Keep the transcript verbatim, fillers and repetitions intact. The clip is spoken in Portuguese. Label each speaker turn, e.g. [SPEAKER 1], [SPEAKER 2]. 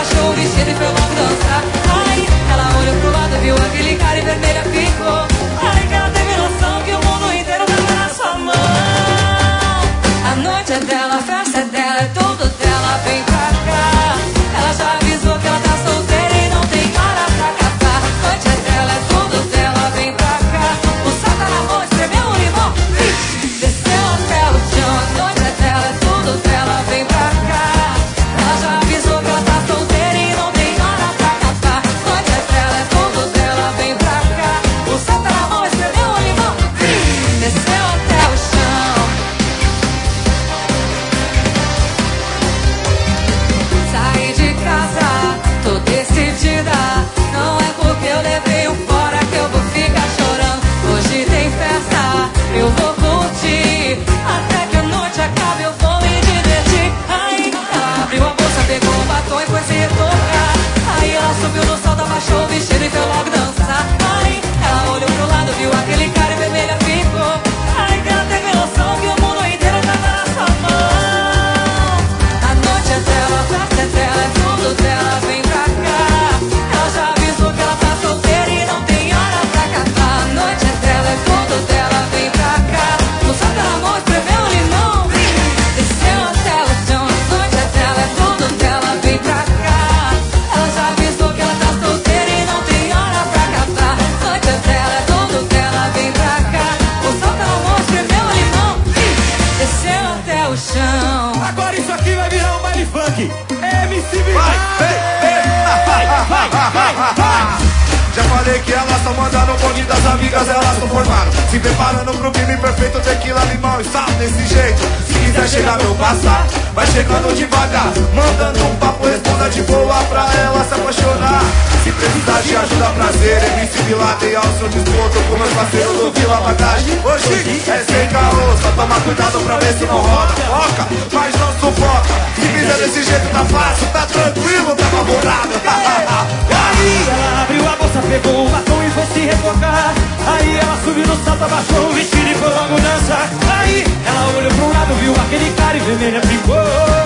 [SPEAKER 1] abaixou o vestido e foi logo dançar. Aí ela olhou pro lado, viu aquele cara e vermelha ficou. Aí que ela teve noção que o mundo inteiro tava na sua mão. A noite é dela, a festa é dela, é tudo dela, vem pra cá. Ela já avisou que ela tá solteira e não tem hora pra acabar. A noite é dela, é tudo dela, vem pra cá. O sol tá na mão, espremeu um limão, desceu até o chão. A noite é dela, é tudo dela, vem pra cá. Ela já avisou que ela tá solteira e não tem hora pra acabar. A noite é dela, é tudo dela, vem pra cá. O sol tá na mão, espremeu um limão, desceu até o chão. Saí de casa, tô decidida. Não é porque eu levei um fora que eu vou ficar chorando. Hoje tem festa, eu vou curtir. Até que a noite acabe, eu vou me divertir. Aí ela abriu a bolsa, pegou um batom e foi se retocar. Aí ela subiu no salto, abaixou o vestido e foi logo dançar. Aí ela olhou pro lado, viu aquele cara e vermelha ficou. Aí que ela teve noção que o mundo inteiro tava na sua mão. A noite é dela, a festa é dela, é tudo dela, vem pra cá. Ela já avisou que ela tá solteira e não tem hora pra acabar. A noite é dela, é tudo dela, vem pra cá. No sol pela mão, espremeu um limão, desceu até o chão. A noite é dela, é tudo dela, vem pra cá. Ela já avisou que ela tá solteira e não tem hora pra acabar. A noite é dela, é tudo dela, vem pra cá. O sol pela mão, espremeu um limão, desceu até o chão.
[SPEAKER 2] Agora isso aqui vai virar um baile funk. M C Vitória.
[SPEAKER 3] Vai, vem, vem, vai, vai, vai, vai. Já falei que elas tão mandando o bonde das amigas, elas tão formando. Se preparando pro crime perfeito, tequila, limão e sal. Desse jeito, se quiser chegar meu passar, vai chegando devagar, mandando um papo, responda de boa pra ela se apaixonar. Se precisar de ajuda, prazer, M C Vila tem ao seu dispor. Tô com meus parceiros do Vila Bagagem. Hoje é sem caô, só toma cuidado pra ver se não roda. Foca, mas não sufoca. Se fizer desse jeito tá fácil, tá tranquilo, tá favorável.
[SPEAKER 2] Aí ela abriu a bolsa, pegou o batom e foi se refocar. Aí ela subiu no salto, abaixou o vestido e foi logo dançar. Aí ela olhou pro lado, viu aquele cara e vermelha ficou.